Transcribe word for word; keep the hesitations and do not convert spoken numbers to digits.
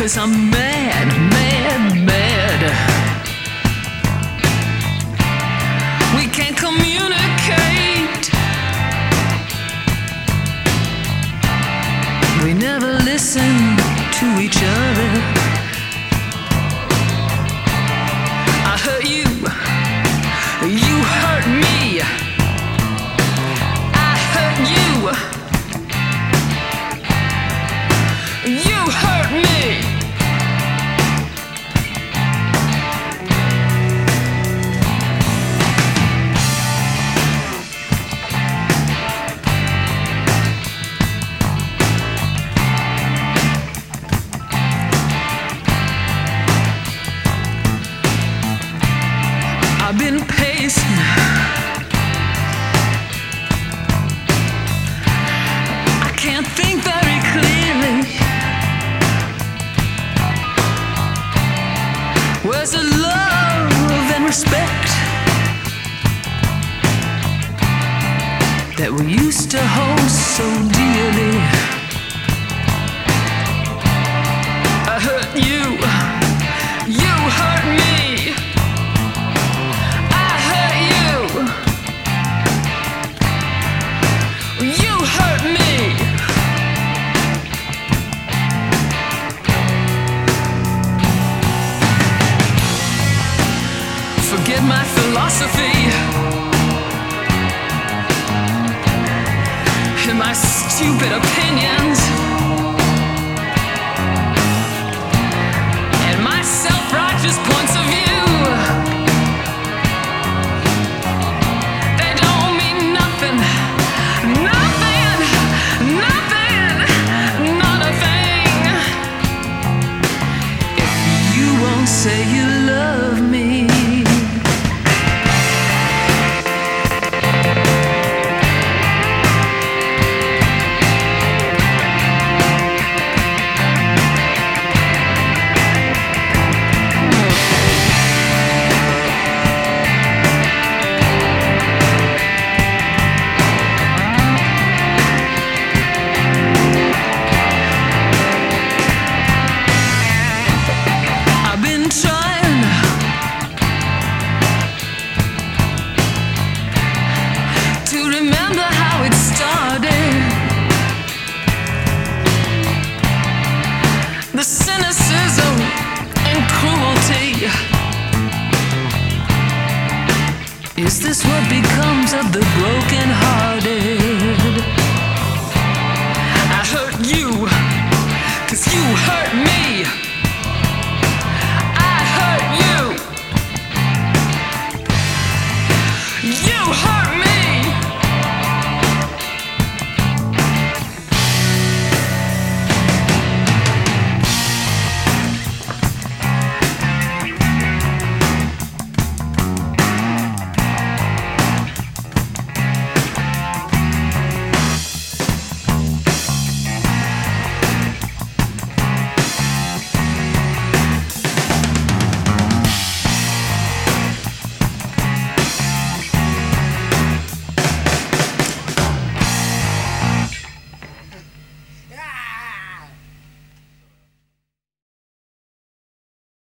'cause I'm mad, mad, mad. We can't communicate. We never listen to each other. I hurt you, you hurt me. I hurt you, you hurt me. I've been pacing, I can't think very clearly. Where's the love and respect that we used to hold so dearly? I hurt you, you hurt me. Forget my philosophy and my stupid opinions and my self-righteous points of view. They don't mean nothing, nothing, nothing, not a thing. If you won't say you love me, the cynicism and cruelty. Is this what becomes